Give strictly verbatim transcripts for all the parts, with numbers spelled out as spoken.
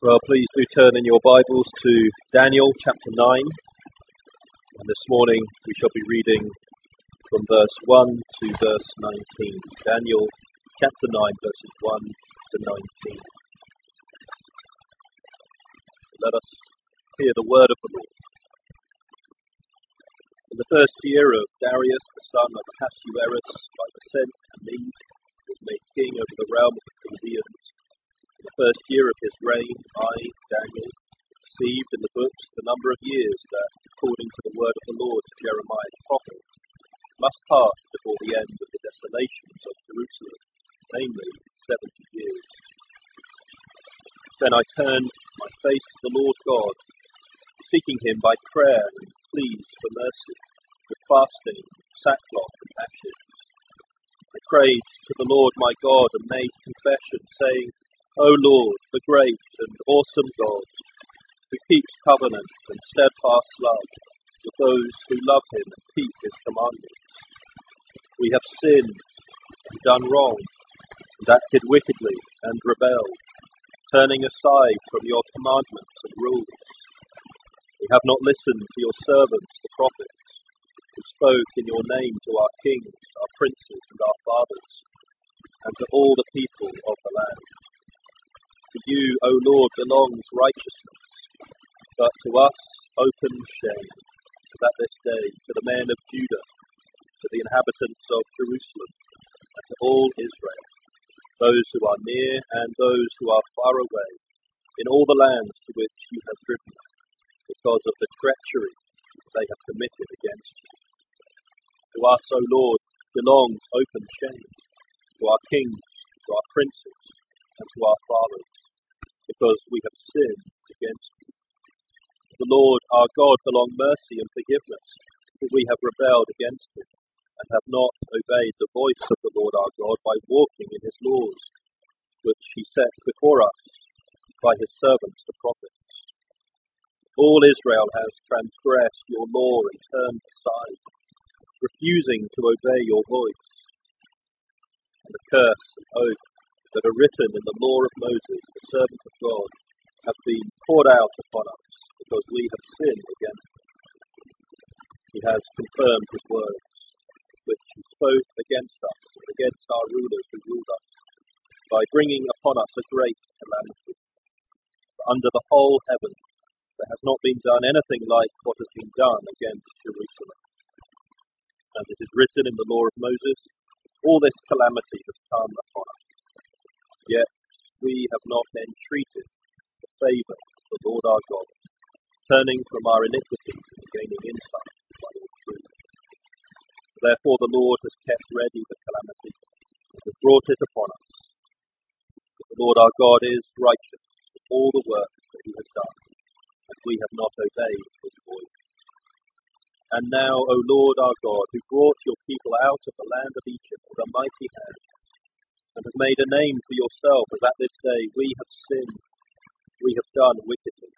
Well, please do turn in your Bibles to Daniel chapter nine. And this morning we shall be reading from verse one to verse nineteen. Daniel chapter nine, verses one to nineteen. Let us hear the word of the Lord. In the first year of Darius, the son of Ahasuerus, by descent and Mede, was made king over the realm of the Chaldeans. In the first year of his reign, I, Daniel, received in the books the number of years that, according to the word of the Lord to Jeremiah the prophet, must pass before the end of the desolations of Jerusalem, namely seventy years. Then I turned my face to the Lord God, seeking him by prayer and pleas for mercy, with fasting, sackcloth and ashes. I prayed to the Lord my God and made confession, saying, O Lord, the great and awesome God, who keeps covenant and steadfast love with those who love him and keep his commandments. We have sinned and done wrong, and acted wickedly and rebelled, turning aside from your commandments and rules. We have not listened to your servants, the prophets, who spoke in your name to our kings, our princes, and our fathers, and to all the people of the land. To you, O Lord, belongs righteousness, but to us open shame, as at this day, to the men of Judah, to the inhabitants of Jerusalem, and to all Israel, those who are near and those who are far away, in all the lands to which you have driven them, because of the treachery they have committed against you. To us, O Lord, belongs open shame, to our kings, to our princes, and to our fathers, because we have sinned against you. To the Lord our God belong mercy and forgiveness, for we have rebelled against him, and have not obeyed the voice of the Lord our God by walking in his laws, which he set before us by his servants the prophets. All Israel has transgressed your law and turned aside, refusing to obey your voice. And the curse and oath that are written in the law of Moses, the servant of God, have been poured out upon us, because we have sinned against him. He has confirmed his words, which he spoke against us and against our rulers who ruled us, by bringing upon us a great calamity. For under the whole heaven there has not been done anything like what has been done against Jerusalem. As it is written in the law of Moses, all this calamity has come upon us. Yet we have not entreated the favour of the Lord our God, turning from our iniquities and gaining insight by your truth. Therefore the Lord has kept ready the calamity, and has brought it upon us. But the Lord our God is righteous in all the works that he has done, and we have not obeyed his voice. And now, O Lord our God, who brought your people out of the land of Egypt with a mighty hand, and have made a name for yourself, as at this day we have sinned, we have done wickedly.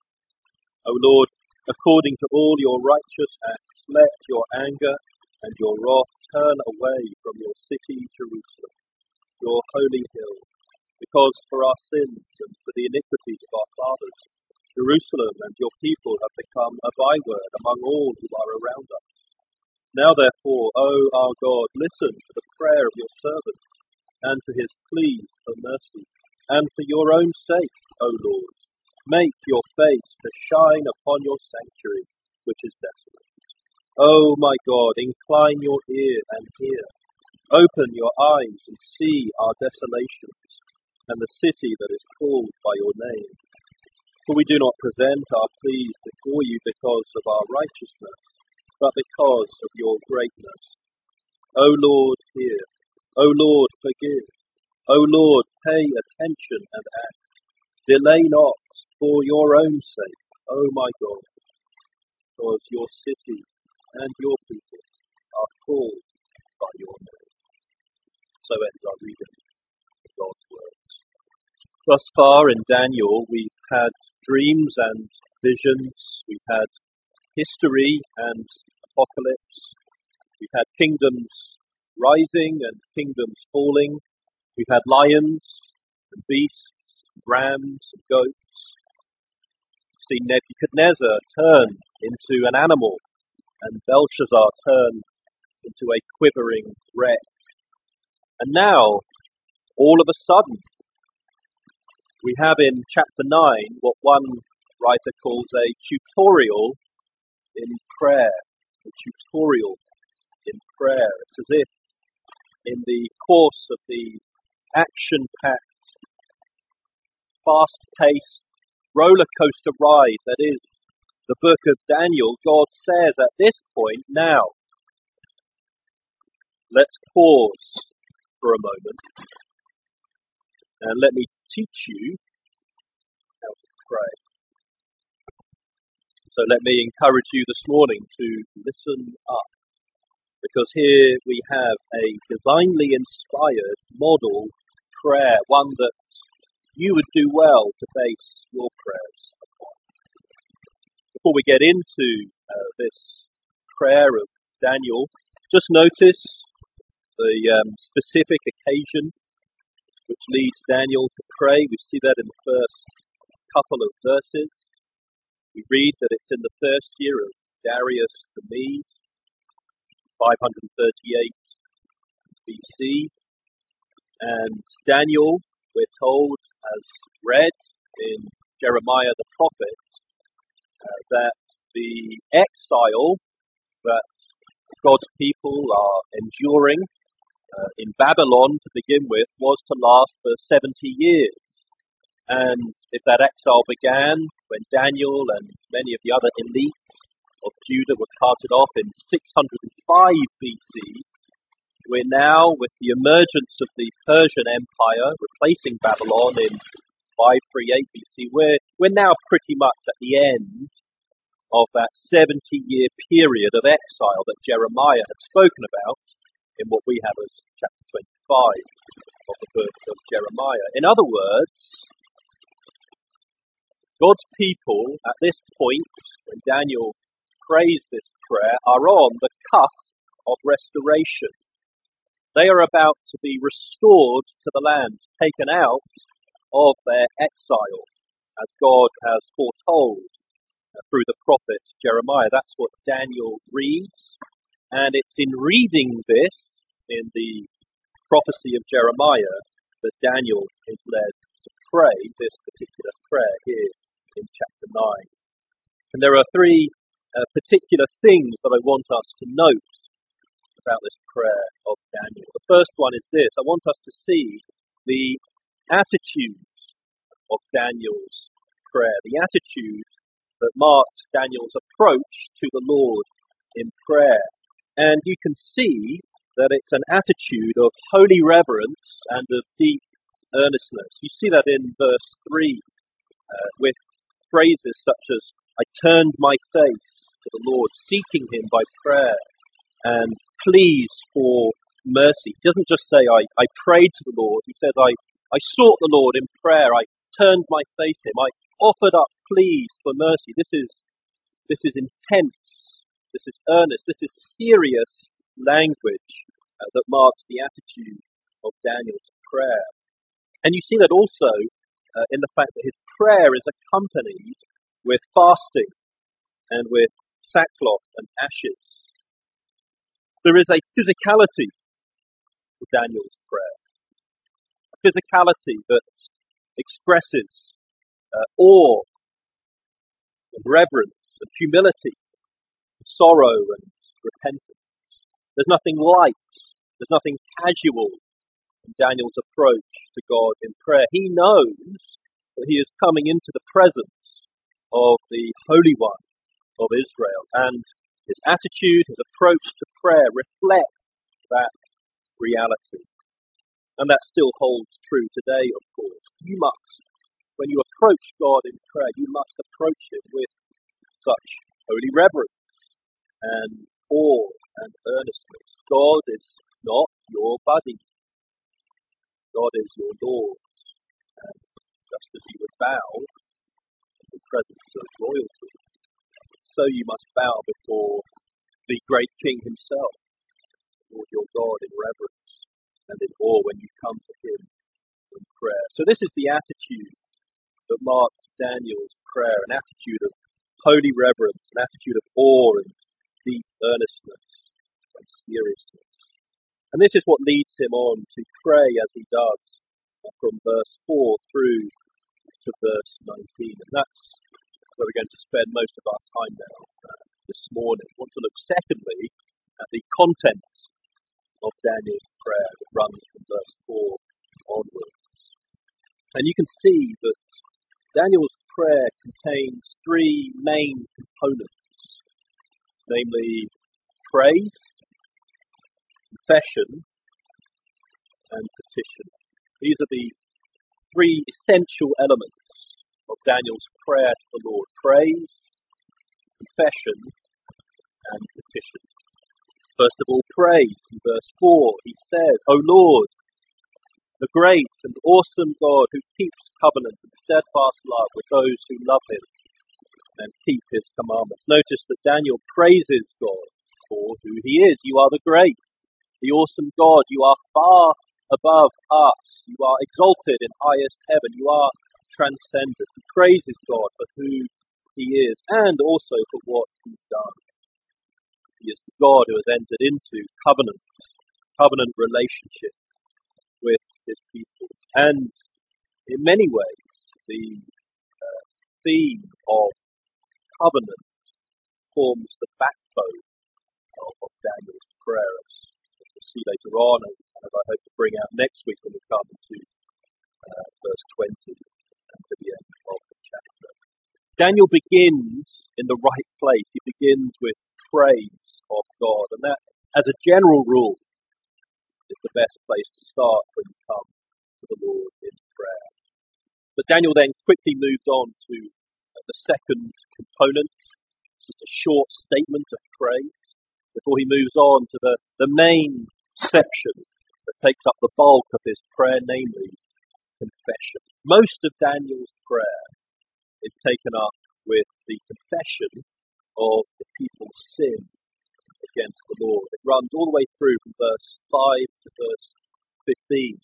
O Lord, according to all your righteous acts, let your anger and your wrath turn away from your city, Jerusalem, your holy hill, because for our sins and for the iniquities of our fathers, Jerusalem and your people have become a byword among all who are around us. Now therefore, O our God, listen to the prayer of your servant, and to his pleas for mercy, and for your own sake, O Lord, make your face to shine upon your sanctuary, which is desolate. O my God, incline your ear and hear. Open your eyes and see our desolations, and the city that is called by your name. For we do not present our pleas before you because of our righteousness, but because of your greatness. O Lord, hear. O Lord, forgive. O Lord, pay attention and act. Delay not for your own sake, O my God, because your city and your people are called by your name. So ends our reading of God's words. Thus far in Daniel, we've had dreams and visions, we've had history and apocalypse, we've had kingdoms rising and kingdoms falling, we've had lions and beasts, rams and goats, See Nebuchadnezzar turn into an animal and Belshazzar turn into a quivering wreck. And now, all of a sudden, we have in chapter nine what one writer calls a tutorial in prayer. A tutorial in prayer. It's as if in the course of the action-packed, fast-paced roller coaster ride that is the book of Daniel, God says at this point, now, let's pause for a moment and let me teach you how to pray. So let me encourage you this morning to listen up, because here we have a divinely inspired model prayer, one that you would do well to base your prayers upon. Before we get into uh, this prayer of Daniel, just notice the um, specific occasion which leads Daniel to pray. We see that in the first couple of verses. We read that it's in the first year of Darius the Mede, five thirty-eight B C. And Daniel, we're told, has read in Jeremiah the prophet uh, that the exile that God's people are enduring uh, in Babylon to begin with was to last for seventy years. And if that exile began when Daniel and many of the other elites of Judah were carted off in six hundred five B C, we're now, with the emergence of the Persian Empire replacing Babylon in five thirty-eight B C, we're, we're now pretty much at the end of that seventy-year period of exile that Jeremiah had spoken about in what we have as chapter twenty-five of the book of Jeremiah. In other words, God's people at this point, when Daniel prays this prayer, are on the cusp of restoration. They are about to be restored to the land, taken out of their exile, as God has foretold through the prophet Jeremiah. That's what Daniel reads, and it's in reading this in the prophecy of Jeremiah that Daniel is led to pray this particular prayer here in chapter nine. And there are three uh, particular things that I want us to note about this prayer of Daniel. The first one is this: I want us to see the attitude of Daniel's prayer, the attitude that marks Daniel's approach to the Lord in prayer. And you can see that it's an attitude of holy reverence and of deep earnestness. You see that in verse three uh, with phrases such as, I turned my face to the Lord, seeking him by prayer and pleas for mercy. He doesn't just say, I, I prayed to the Lord. He says, I, I sought the Lord in prayer. I turned my face to him. I offered up pleas for mercy. This is this is intense. This is earnest. This is serious language uh, that marks the attitude of Daniel's prayer. And you see that also uh, in the fact that his prayer is accompanied with fasting and with sackcloth and ashes. There is a physicality to Daniel's prayer, a physicality that expresses uh, awe and reverence and humility, and sorrow and repentance. There's nothing light, there's nothing casual in Daniel's approach to God in prayer. He knows that he is coming into the presence of the Holy One of Israel, and his attitude, his approach to prayer reflects that reality. And that still holds true today, of course. You must, when you approach God in prayer, you must approach him with such holy reverence and awe and earnestness. God is not your buddy. God is your Lord. And just as you would bow in the presence of royalty, so you must bow before the great King himself, Lord your God, in reverence and in awe when you come to him in prayer. So this is the attitude that marks Daniel's prayer, an attitude of holy reverence, an attitude of awe and deep earnestness and seriousness. And this is what leads him on to pray as he does from verse four through to verse nineteen. And that's where we're going to spend most of our time now uh, this morning. I want to look secondly at the content of Daniel's prayer that runs from verse four onwards. And you can see that Daniel's prayer contains three main components, namely praise, confession, and petition. These are the three essential elements of Daniel's prayer to the Lord: praise, confession, and petition. First of all, praise. In verse four, he says, O Lord, the great and awesome God who keeps covenant and steadfast love with those who love him and keep his commandments. Notice that Daniel praises God for who he is. You are the great, the awesome God. You are far above us. You are exalted in highest heaven. You are transcendent. He praises God for who he is and also for what he's done. He is the God who has entered into covenant, covenant relationship with his people. And in many ways, the uh, theme of covenant forms the backbone of, of Daniel's prayer, as we'll see later on, and as I hope to bring out next week when we come to uh, verse twenty and to the end of the chapter. Daniel begins in the right place. He begins with praise of God, and that, as a general rule, is the best place to start when you come to the Lord in prayer. But Daniel then quickly moved on to uh, the second component. It's just a short statement of praise before he moves on to the, the main section that takes up the bulk of his prayer, namely confession. Most of Daniel's prayer is taken up with the confession of the people's sin against the Lord. It runs all the way through from verse five to verse fifteen.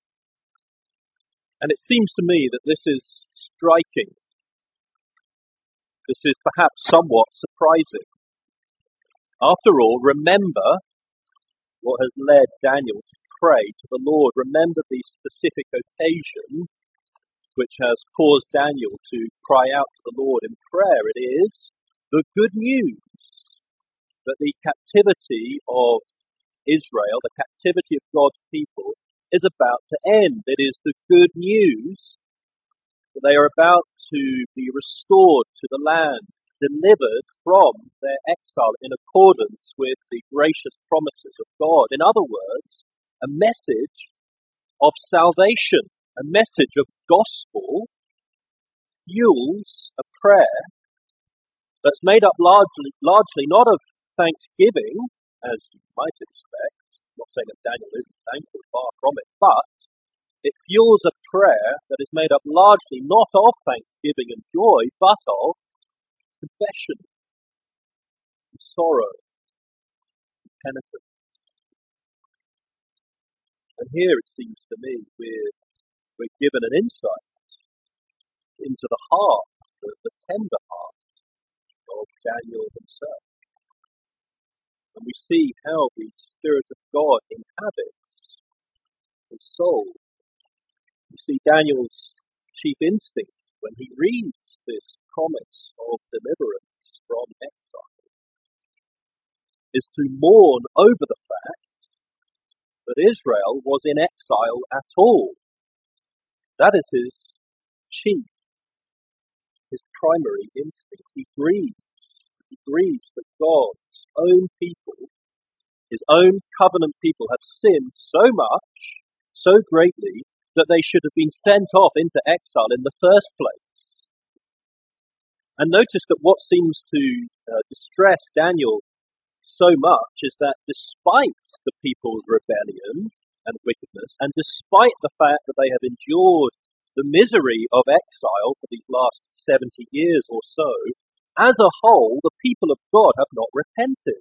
And it seems to me that this is striking. This is perhaps somewhat surprising. After all, remember what has led Daniel to pray to the Lord. Remember the specific occasion which has caused Daniel to cry out to the Lord in prayer. It is the good news that the captivity of Israel, the captivity of God's people, is about to end. It is the good news that they are about to be restored to the land, delivered from their exile in accordance with the gracious promises of God. In other words, a message of salvation, a message of gospel, fuels a prayer that's made up largely, largely not of thanksgiving, as you might expect. I'm not saying that Daniel isn't thankful, far from it, but it fuels a prayer that is made up largely not of thanksgiving and joy, but of confession, and sorrow, and penitence. And here it seems to me we're, we're given an insight into the heart, the, the tender heart of Daniel himself. And we see how the Spirit of God inhabits his soul. We see Daniel's chief instinct when he reads this promise of deliverance from exile is to mourn over the fact that Israel was in exile at all. That is his chief, his primary instinct. He grieves. He grieves that God's own people, his own covenant people, have sinned so much, so greatly, that they should have been sent off into exile in the first place. And notice that what seems to uh, distress Daniel so much is that despite the people's rebellion and wickedness, and despite the fact that they have endured the misery of exile for these last seventy years or so, as a whole, the people of God have not repented.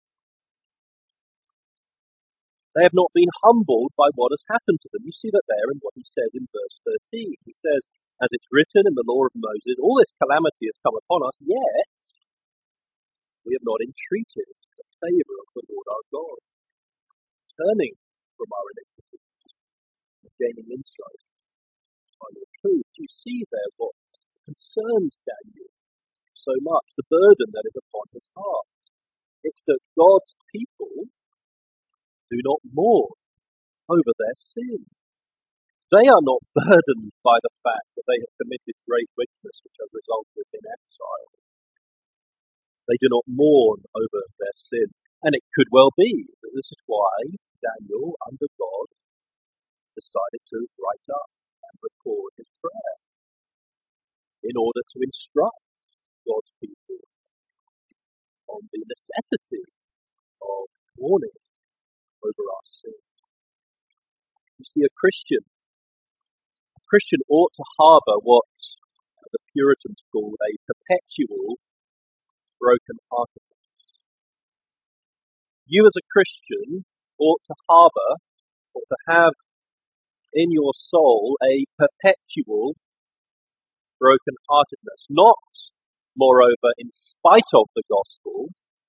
They have not been humbled by what has happened to them. You see that there in what he says in verse thirteen. He says, As it's written in the law of Moses, all this calamity has come upon us, yet we have not entreated the favour of the Lord our God, turning from our iniquities and gaining insight by your truth. You see there what concerns Daniel so much, the burden that is upon his heart. It's that God's people do not mourn over their sin. They are not burdened by the fact that they have committed great wickedness which has resulted in exile. They do not mourn over their sin. And it could well be that this is why Daniel, under God, decided to write up and record his prayer in order to instruct God's people on the necessity of mourning over our sin. You see, a Christian, a Christian ought to harbour what the Puritans called a perpetual broken-heartedness. You as a Christian ought to harbour, or to have in your soul, a perpetual broken-heartedness. Not, moreover, in spite of the gospel,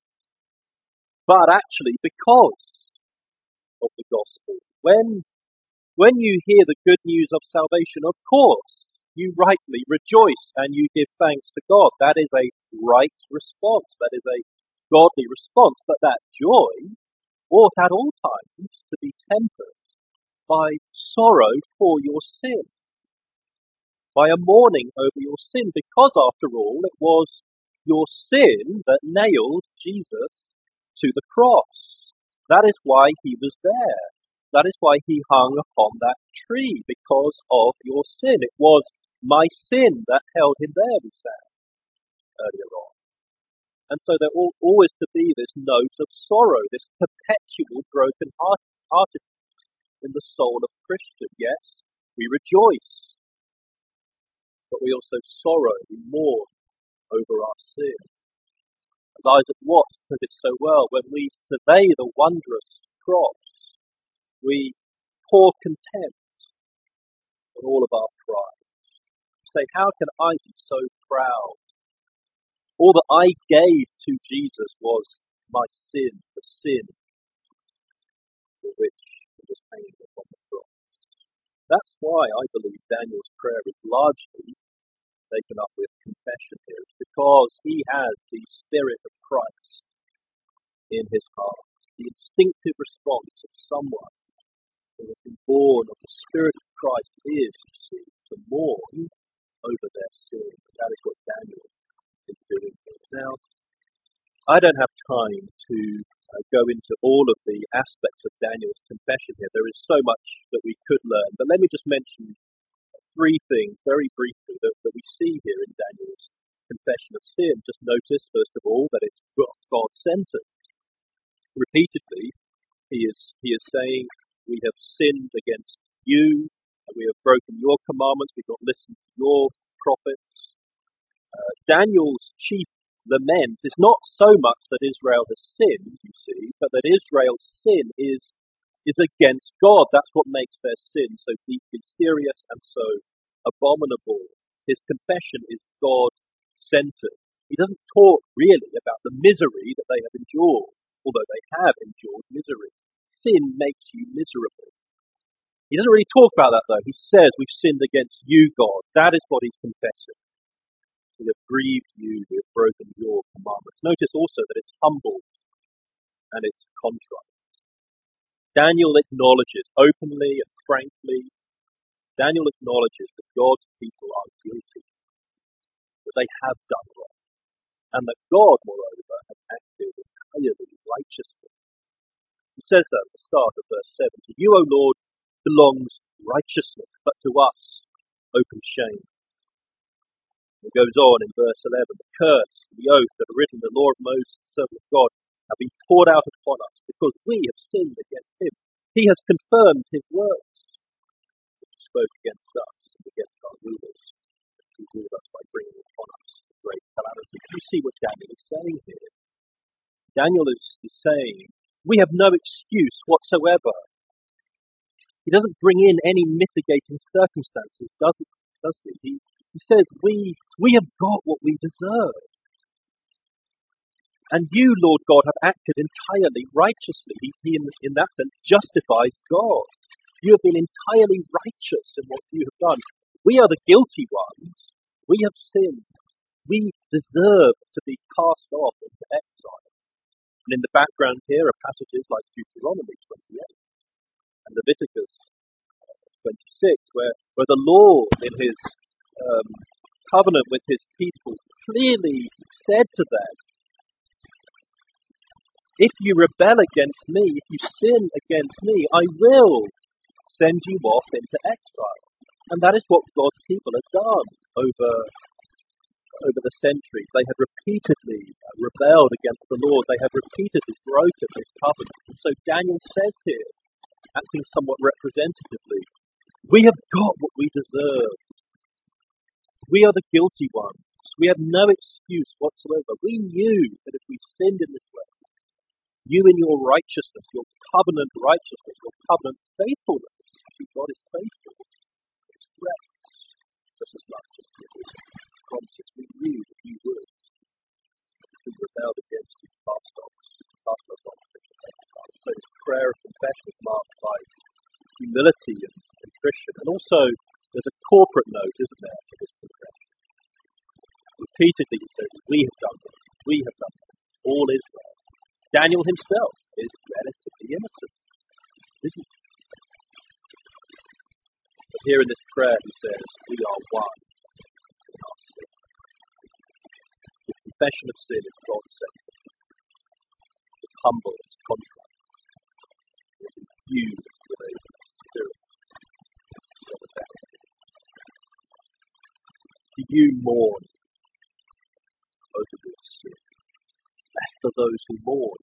but actually because of the gospel. When, when you hear the good news of salvation, of course, you rightly rejoice and you give thanks to God. That is a right response. That is a godly response. But that joy ought at all times to be tempered by sorrow for your sin, by a mourning over your sin, because after all, it was your sin that nailed Jesus to the cross. That is why he was there. That is why he hung upon that tree, because of your sin. It was my sin that held him there, we said earlier on. And so there ought always to be this note of sorrow, this perpetual broken-heartedness in the soul of a Christian. Yes, we rejoice, but we also sorrow, we mourn over our sin. As Isaac Watts put it so well, when we survey the wondrous cross, we pour contempt on all of our pride. We say, how can I be so proud? All that I gave to Jesus was my sin, the sin for which he was hanging upon the cross. That's why I believe Daniel's prayer is largely taken up with confession here. It's because he has the Spirit of Christ in his heart. The instinctive response of someone who has been born of the Spirit of Christ is, you see, to mourn over their sin. That is what Daniel is doing here. Now, I don't have time to uh, go into all of the aspects of Daniel's confession here. There is so much that we could learn, but let me just mention three things very briefly that, that we see here in Daniel's confession of sin. Just notice, first of all, that it's God-centered. Repeatedly, he is he is saying, we have sinned against you, and we have broken your commandments, we've not listened to your prophets. Uh, Daniel's chief lament is not so much that Israel has sinned, you see, but that Israel's sin is is against God. That's what makes their sin so deeply serious and so abominable. His confession is God-centered. He doesn't talk really about the misery that they have endured, although they have endured misery. Sin makes you miserable. He doesn't really talk about that, though. He says, we've sinned against you, God. That is what he's confessing. We have grieved you, we have broken your commandments. Notice also that it's humble and it's contrite. Daniel acknowledges openly and frankly, Daniel acknowledges that God's people are guilty, that they have done wrong, and that God, moreover, has acted entirely righteously. He says that at the start of verse seven, to you, O Lord, belongs righteousness, but to us open shame. It goes on in verse eleven, the curse, the oath that are written in the law of Moses, the servant of God, have been poured out upon us because we have sinned against him. He has confirmed his words, which he spoke against us and against our rulers, who ruled us by bringing upon us a great calamity. You see what Daniel is saying here. Daniel is, is saying, we have no excuse whatsoever. He doesn't bring in any mitigating circumstances, doesn't, does he? He, he says, we, we have got what we deserve. And you, Lord God, have acted entirely righteously. He, he in, in that sense, justifies God. You have been entirely righteous in what you have done. We are the guilty ones. We have sinned. We deserve to be cast off into exile. And in the background here are passages like Deuteronomy twenty-eight and Leviticus twenty-six, where, where the Lord, in his um, covenant with his people, clearly said to them, if you rebel against me, if you sin against me, I will send you off into exile. And that is what God's people have done over, over the centuries. They have repeatedly rebelled against the Lord. They have repeatedly broken his covenant. And so Daniel says here, acting somewhat representatively, we have got what we deserve. We are the guilty ones. We have no excuse whatsoever. We knew that if we sinned in this way, you in your righteousness, your covenant righteousness, your covenant faithfulness, God is faithful, it's threats, just as much as his promises. We knew that you would. We rebelled against you, cast us, cast us off. So his prayer of confession is marked by humility and contrition. And also, there's a corporate note, isn't there, for this confession? Repeatedly he says, we have done this, we have done this, all is well. Daniel himself is relatively innocent, isn't he? But here in this prayer he says, we are one in our sin. His confession of sin is God's sake. It's humble, it's contrite. It's infused with a spirit of solidarity. Do you mourn over your sin? Blessed are those who mourn,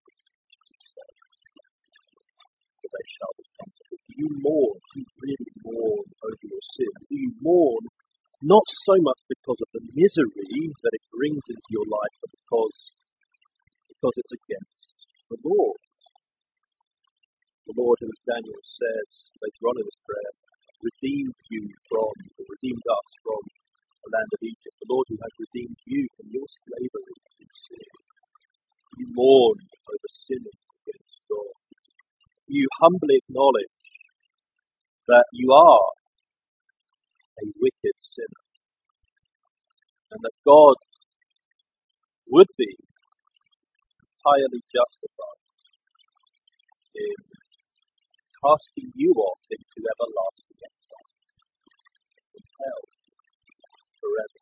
for they shall be comforted. Do you mourn? Do you really mourn over your sin? Do you mourn not so much because of the misery that it brings into your life, but because, because it's against the Lord? The Lord, who, as Daniel says later on in his prayer, redeemed you from, or redeemed us from the land of Egypt. The Lord who has redeemed you from your slavery to sin. You mourn over sinning against God. You humbly acknowledge that you are a wicked sinner and that God would be entirely justified in casting you off into everlasting exile, in hell, forever.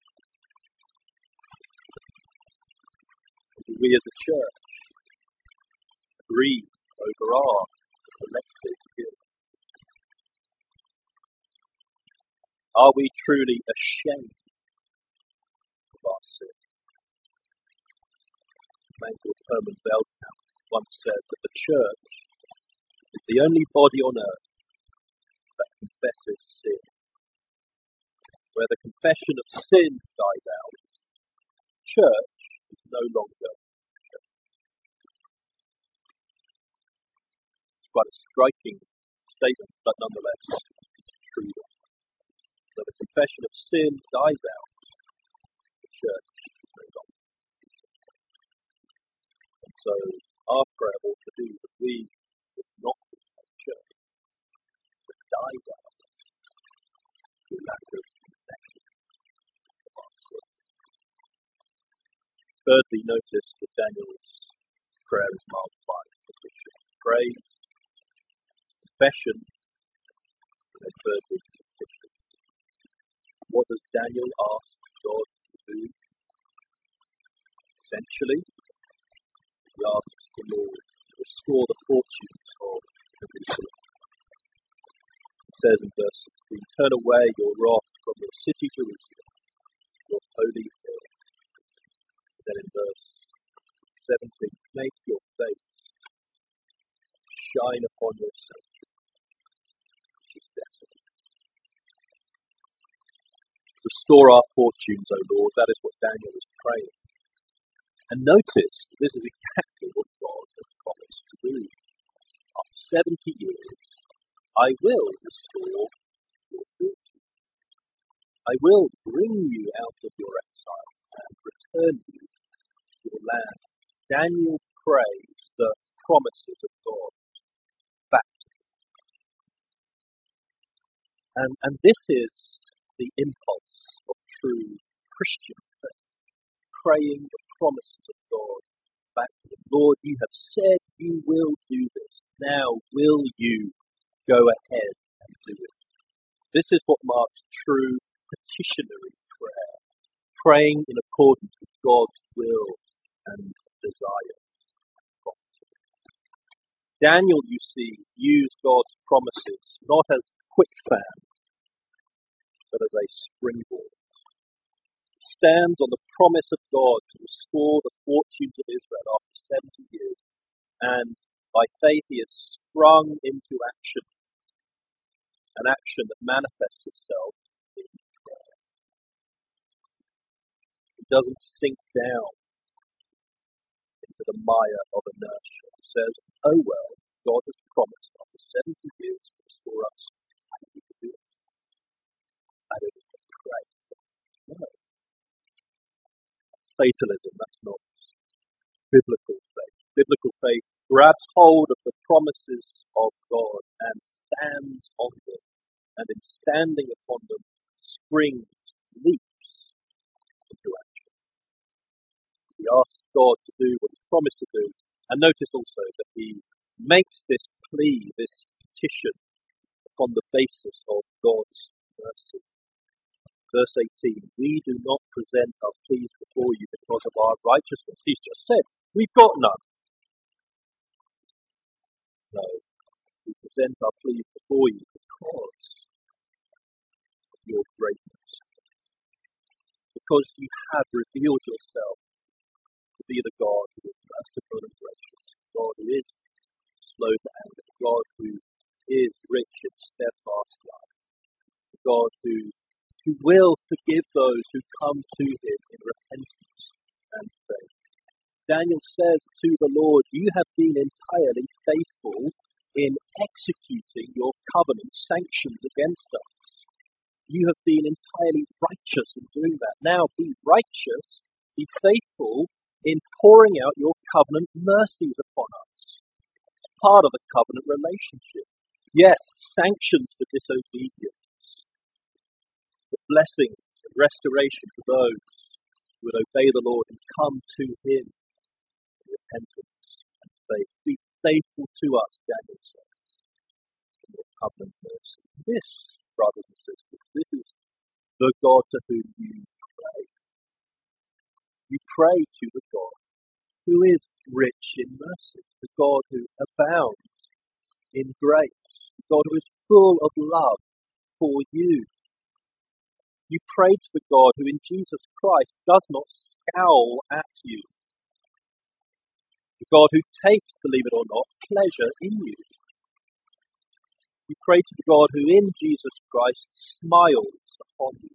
We as a church grieve over our collective guilt. Are we truly ashamed of our sin? A man called Herman Veldkamp once said that the church is the only body on earth that confesses sin. Where the confession of sin dies out, church is no longer church. It's quite a striking statement, but nonetheless true. So the confession of sin dies out, the church is no longer. And so our prayer ought to be that we would not be a church that dies out through lack of confession of our sin. Thirdly, notice that Daniel's prayer is marked by petition, praise, confession, and then thirdly, petition. What does Daniel ask God to do? Essentially, he asks the Lord to restore the fortunes of Jerusalem. It says in verse sixteen, turn away your wrath from your city Jerusalem, your holy hill. And then in verse seventeen, make your face shine upon your sanctuary, which is desolate. Restore our fortunes, O Lord. That is what Daniel is praying. And notice, this is exactly what God has promised to do. After seventy years, I will restore your fortunes. I will bring you out of your exile and return you to your land. Daniel prays the promises of God back. And, and this is the impulse of true Christian faith, praying the promises of God back to him. Lord, you have said you will do this. Now will you go ahead and do it? This is what marks true petitionary prayer, praying in accordance with God's will and desire. Daniel, you see, used God's promises not as quicksand, but as a springboard. He stands on the promise of God to restore the fortunes of Israel after seventy years, and by faith he has sprung into action, an action that manifests itself in prayer. It doesn't sink down into the mire of inertia. It says, oh well, God has promised after seventy years to restore us. I don't need to do it. I don't need to pray. No. That's fatalism. That's not biblical faith. Biblical faith grabs hold of the promises of God and stands on them, and in standing upon them, springs, leaps into action. He asks God to do what he's promised to do, and notice also that he makes this plea, this petition, upon the basis of God's mercy. Verse eighteen, we do not present our pleas before you because of our righteousness. He's just said, we've got none. No, we present our pleas before you because of your greatness. Because you have revealed yourself to be the God who is merciful and gracious, God who is slow to anger, God who is rich in steadfast love, God who, who will forgive those who come to him in repentance and faith. Daniel says to the Lord, you have been entirely faithful in executing your covenant sanctions against us. You have been entirely righteous in doing that. Now be righteous, be faithful in pouring out your covenant mercies upon us. It's part of the covenant relationship. Yes, sanctions for disobedience, but blessings and restoration for those who would obey the Lord and come to him in repentance and faith. Be faithful to us, Daniel says, in your covenant mercy. This, brothers and sisters, this is the God to whom you pray. You pray to the God who is rich in mercy, the God who abounds in grace, the God who is full of love for you. You pray to the God who in Jesus Christ does not scowl at you, the God who takes, believe it or not, pleasure in you. You pray to the God who in Jesus Christ smiles upon you.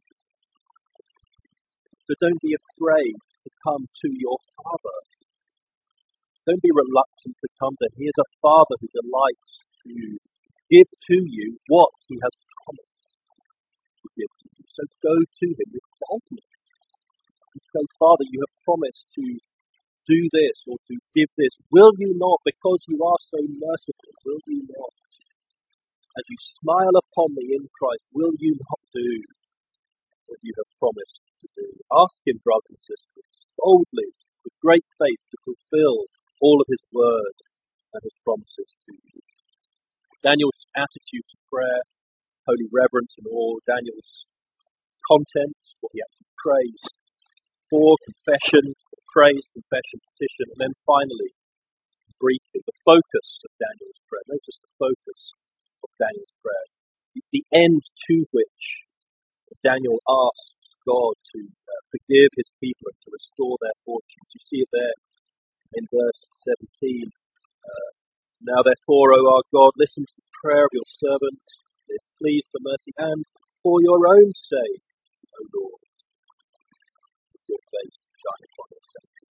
So don't be afraid to come to your Father. Don't be reluctant to come to him. He is a Father who delights to give to you what he has promised to give to you. So go to him with boldness and say, Father, you have promised to do this or to give this. Will you not, because you are so merciful, will you not, as you smile upon me in Christ, will you not do what you have promised to do? Ask him, brothers and sisters, boldly, with great faith, to fulfill all of his word and his promises to you. Daniel's attitude to prayer, holy reverence and awe, Daniel's content, what he actually prays for, confession, praise, confession, petition, and then finally, briefly, the focus of Daniel's prayer. Notice the focus of Daniel's prayer. The end to which Daniel asks God to uh, forgive his people and to restore their fortunes. You see it there in verse seventeen. Uh, now therefore, O our God, listen to the prayer of your servants, please for mercy, and for your own sake, O Lord, with your face to shine upon us.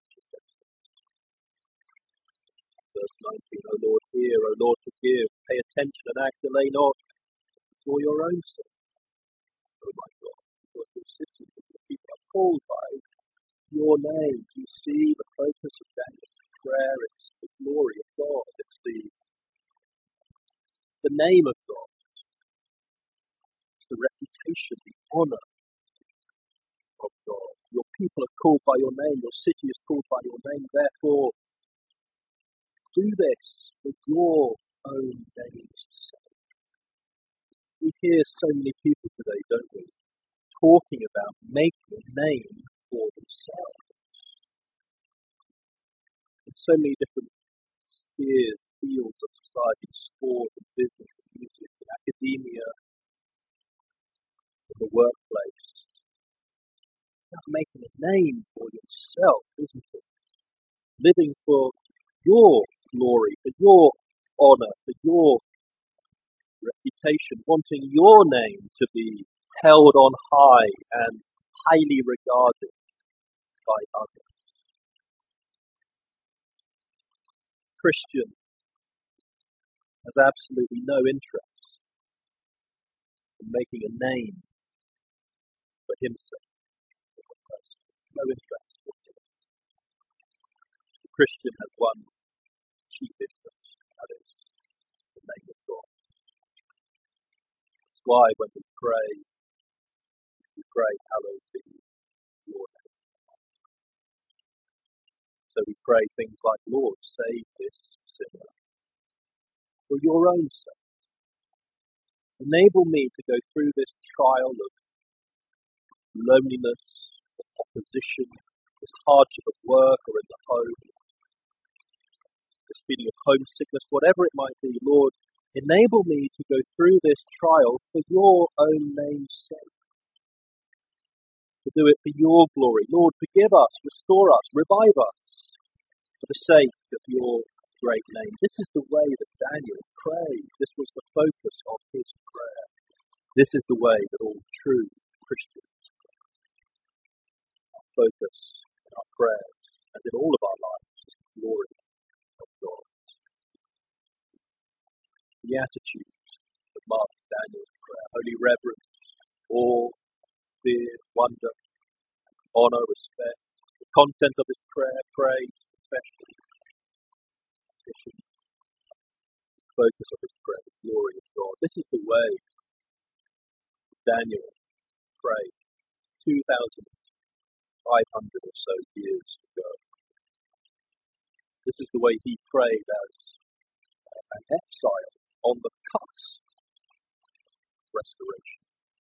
Verse nineteen, O Lord, hear, O Lord, forgive, pay attention and act, delay not, for your own sake, O my God, your your city, that your people are called by your name. You see the focus of Daniel's prayer. It's the glory of God. It's the, the name of God. It's the reputation, the honour of God. Your people are called by your name. Your city is called by your name. Therefore, do this for your own name's sake. We hear so many people today, don't we, talking about making a name for themselves. In so many different spheres, fields of society, sport and business and music and academia, in the workplace. It's about making a name for yourself, isn't it? Living for your glory, for your honour, for your reputation, wanting your name to be held on high and highly regarded by others. Christian has absolutely no interest in making a name for himself. No interest. The Christian has one chief interest, that is the name of God. That's why when we pray, we pray, hallowed be your name. So we pray things like, Lord, save this sinner for your own sake. Enable me to go through this trial of loneliness, of opposition, this hardship of work or in the home, this feeling of homesickness, whatever it might be. Lord, enable me to go through this trial for your own name's sake. To do it for your glory. Lord, forgive us, restore us, revive us for the sake of your great name. This is the way that Daniel prayed. This was the focus of his prayer. This is the way that all true Christians focus in our prayers and in all of our lives is the glory of God. The attitude that marked Daniel's prayer, holy reverence, awe, fear, wonder, honour, respect, the content of his prayer, praise, confession, petition, focus of his prayer, the glory of God. This is the way Daniel prayed two thousand five hundred or so years ago. This is the way he prayed as an exile on the cusp of restoration.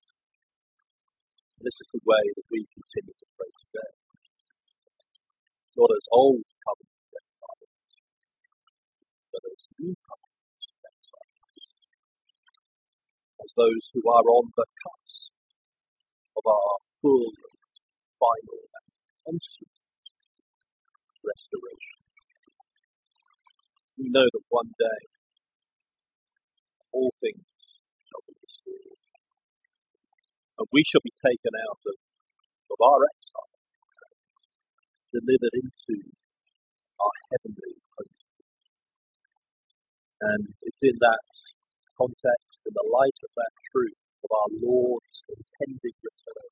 This is the way that we continue to pray today. Not as old covenant exiles, but as new covenant exiles. As those who are on the cusp of our full, final, and consummate restoration. We know that one day all things shall be restored. And we shall be taken out of, of our exile, delivered into our heavenly home. And it's in that context, in the light of that truth, of our Lord's impending return,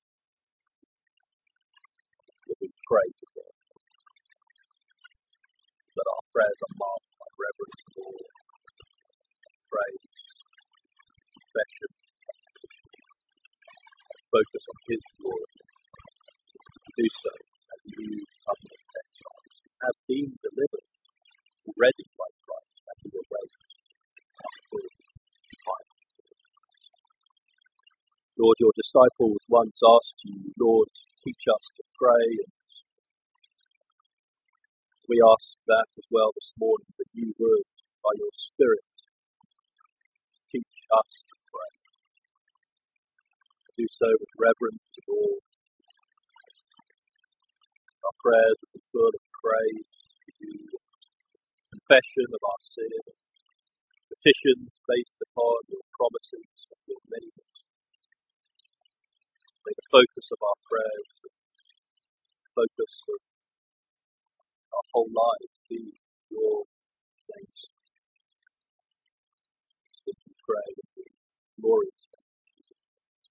that we pray to God. That our prayers are marked by reverence to God, praise, confession, focus on His glory. To do so as new covenant exiles who have been delivered already by Christ and who are raised up to life. Lord, your disciples once asked you, Lord, teach us to pray, and we ask that as well this morning, that you would, by your Spirit, teach us to pray. To do so with reverence and awe. Our prayers would be full of praise to you, confession of our sin, petitions based upon your promises and your many mercies. May the focus of our prayers, the focus of our whole lives be your name's. We pray in the glorious